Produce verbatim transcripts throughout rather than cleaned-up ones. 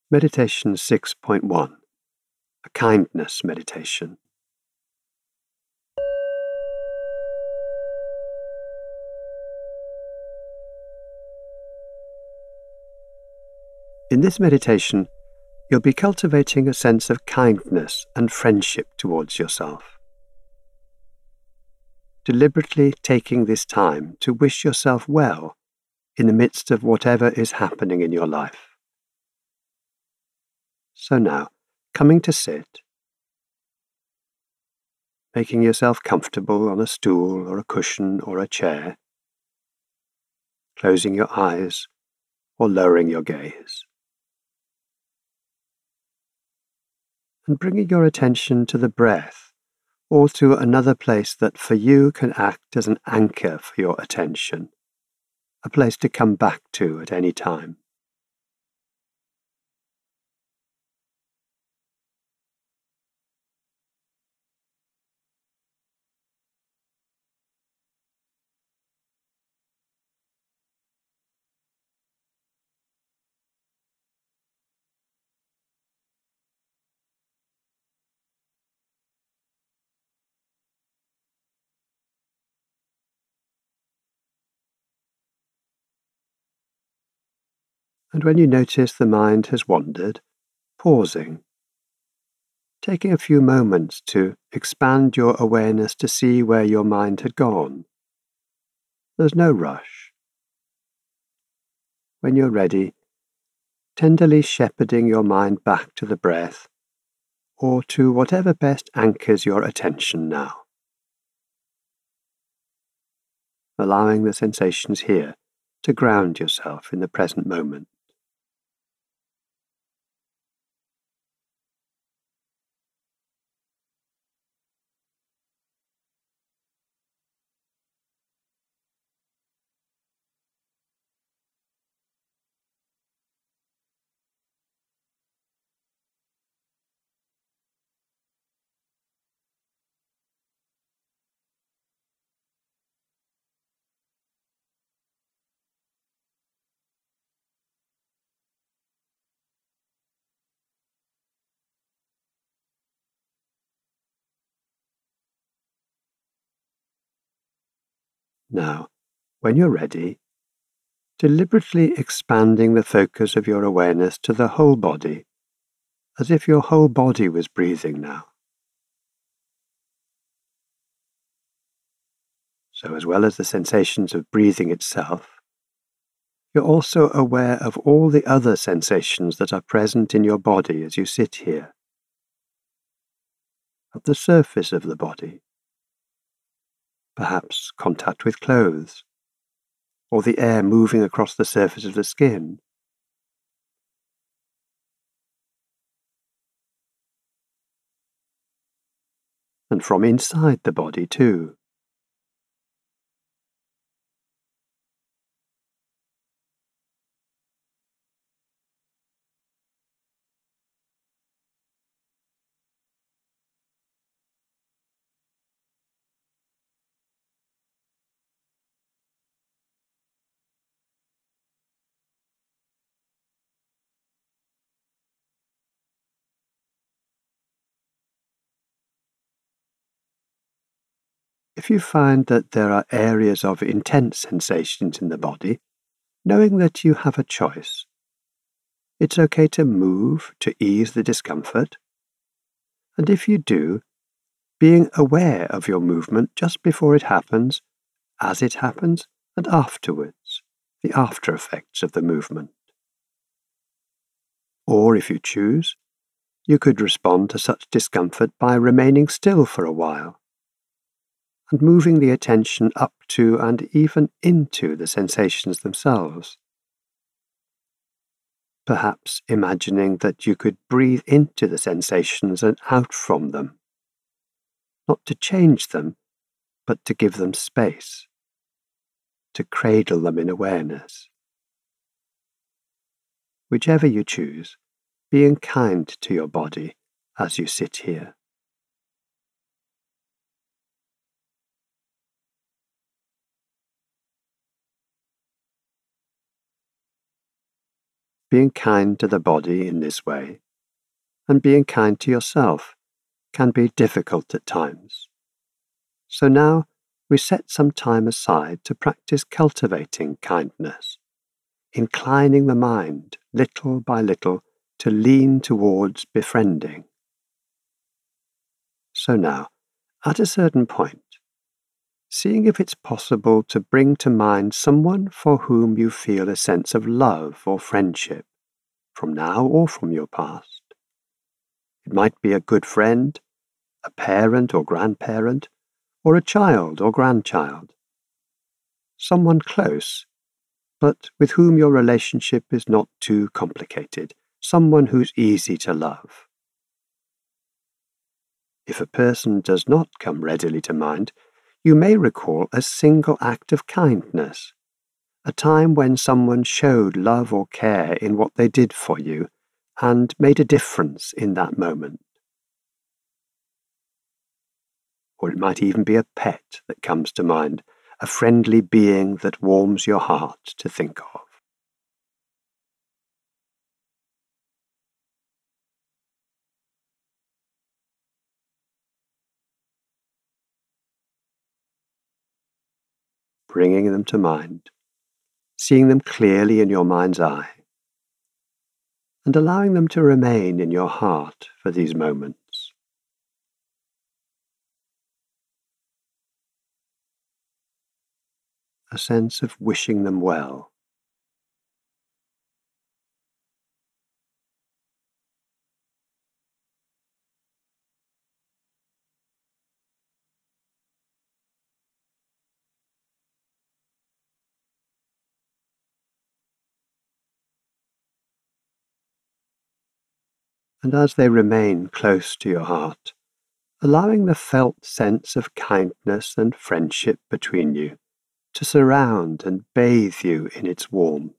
Meditation six point one, a kindness meditation. In this meditation, you'll be cultivating a sense of kindness and friendship towards yourself. Deliberately taking this time to wish yourself well in the midst of whatever is happening in your life. So now, coming to sit, making yourself comfortable on a stool or a cushion or a chair, closing your eyes or lowering your gaze, and bringing your attention to the breath or to another place that for you can act as an anchor for your attention, a place to come back to at any time. And when you notice the mind has wandered, pausing, taking a few moments to expand your awareness to see where your mind had gone. There's no rush. When you're ready, tenderly shepherding your mind back to the breath or to whatever best anchors your attention now. Allowing the sensations here to ground yourself in the present moment. Now, when you're ready, deliberately expanding the focus of your awareness to the whole body, as if your whole body was breathing now. So as well as the sensations of breathing itself, you're also aware of all the other sensations that are present in your body as you sit here. Of the surface of the body, perhaps contact with clothes, or the air moving across the surface of the skin. And from inside the body too. If you find that there are areas of intense sensations in the body, knowing that you have a choice, it's okay to move to ease the discomfort. And if you do, being aware of your movement just before it happens, as it happens, and afterwards, the after effects of the movement. Or if you choose, you could respond to such discomfort by remaining still for a while, and moving the attention up to and even into the sensations themselves. Perhaps imagining that you could breathe into the sensations and out from them, not to change them, but to give them space, to cradle them in awareness. Whichever you choose, being kind to your body as you sit here. Being kind to the body in this way, and being kind to yourself, can be difficult at times. So now we set some time aside to practice cultivating kindness, inclining the mind little by little to lean towards befriending. So now, at a certain point, seeing if it's possible to bring to mind someone for whom you feel a sense of love or friendship, from now or from your past. It might be a good friend, a parent or grandparent, or a child or grandchild. Someone close, but with whom your relationship is not too complicated, someone who's easy to love. If a person does not come readily to mind, you may recall a single act of kindness, a time when someone showed love or care in what they did for you and made a difference in that moment. Or it might even be a pet that comes to mind, a friendly being that warms your heart to think of. Bringing them to mind, seeing them clearly in your mind's eye, and allowing them to remain in your heart for these moments. A sense of wishing them well. And as they remain close to your heart, allowing the felt sense of kindness and friendship between you to surround and bathe you in its warmth.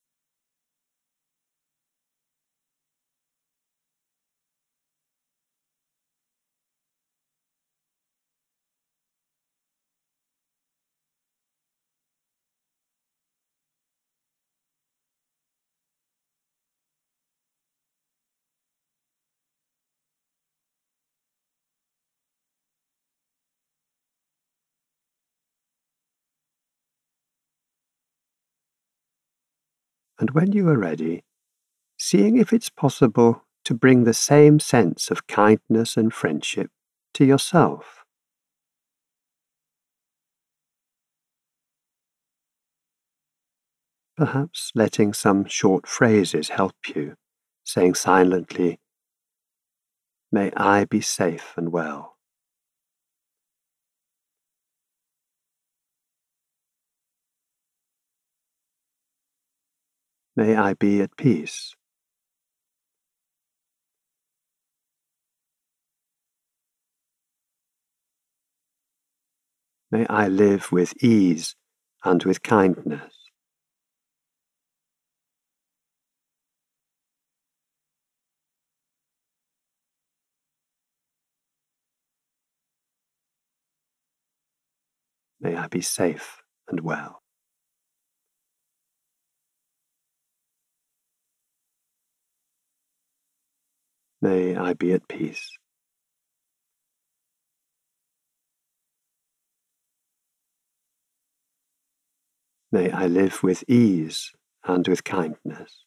And when you are ready, seeing if it's possible to bring the same sense of kindness and friendship to yourself. Perhaps letting some short phrases help you, saying silently, "May I be safe and well." "May I be at peace." "May I live with ease and with kindness." "May I be safe and well." "May I be at peace." "May I live with ease and with kindness."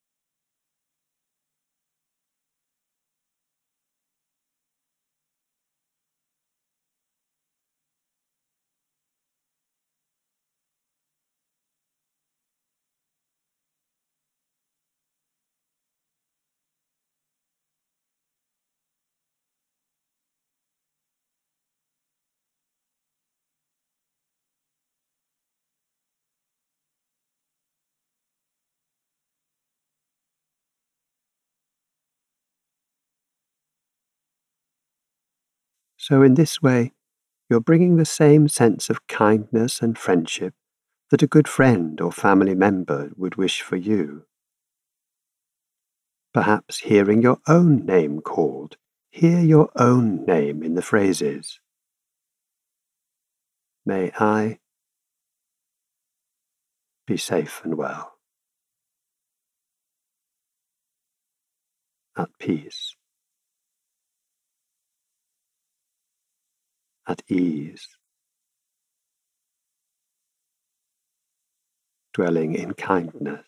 So in this way, you're bringing the same sense of kindness and friendship that a good friend or family member would wish for you. Perhaps hearing your own name called, hear your own name in the phrases. "May I be safe and well." at peace, at ease, dwelling in kindness.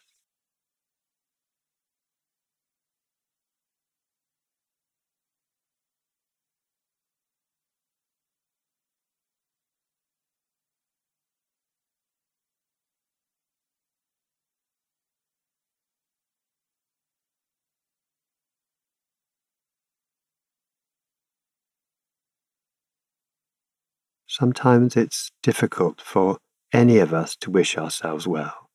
Sometimes it's difficult for any of us to wish ourselves well.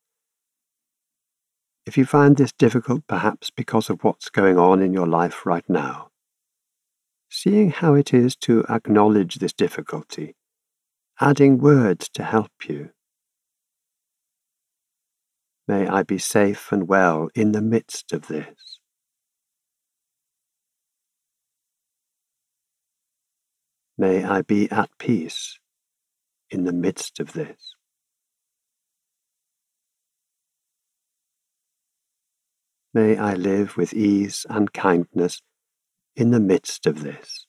If you find this difficult perhaps because of what's going on in your life right now, seeing how it is to acknowledge this difficulty, adding words to help you. May I be safe and well in the midst of this. May I be at peace in the midst of this. May I live with ease and kindness in the midst of this.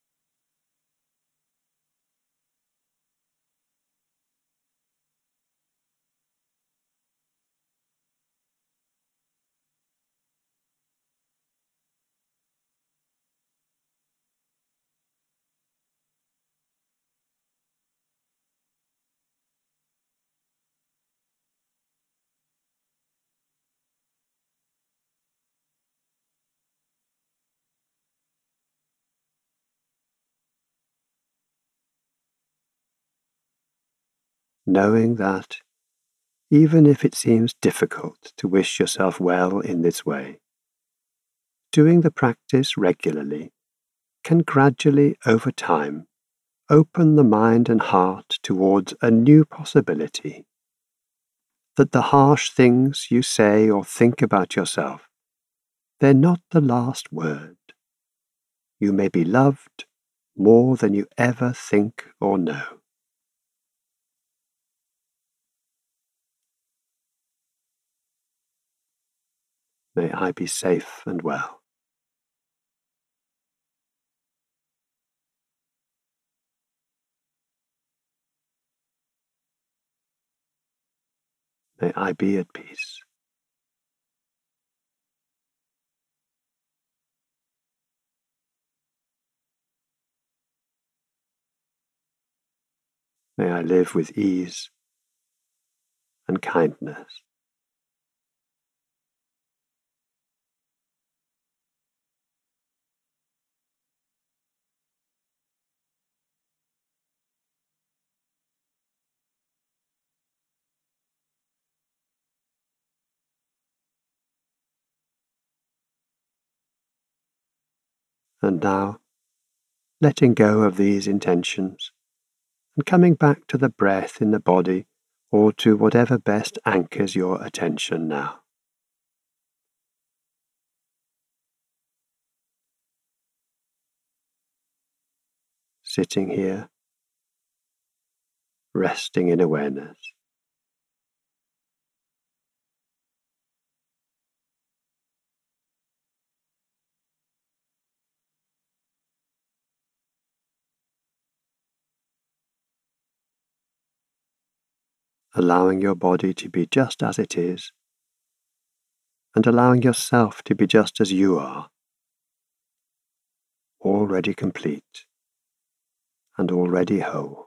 Knowing that, even if it seems difficult to wish yourself well in this way, doing the practice regularly can gradually, over time, open the mind and heart towards a new possibility, that the harsh things you say or think about yourself, they're not the last word. You may be loved more than you ever think or know. May I be safe and well. May I be at peace. May I live with ease and kindness. And now, letting go of these intentions and coming back to the breath in the body or to whatever best anchors your attention now. Sitting here, resting in awareness. Allowing your body to be just as it is, and allowing yourself to be just as you are, already complete and already whole.